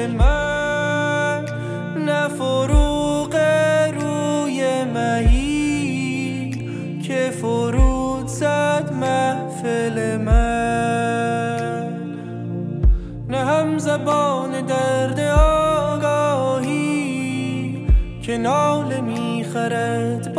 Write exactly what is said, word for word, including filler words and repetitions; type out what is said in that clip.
من، نه فروغ روی مهی که فرود زد محفل من، نه هم زبان درد آگاهی که ناله میخرد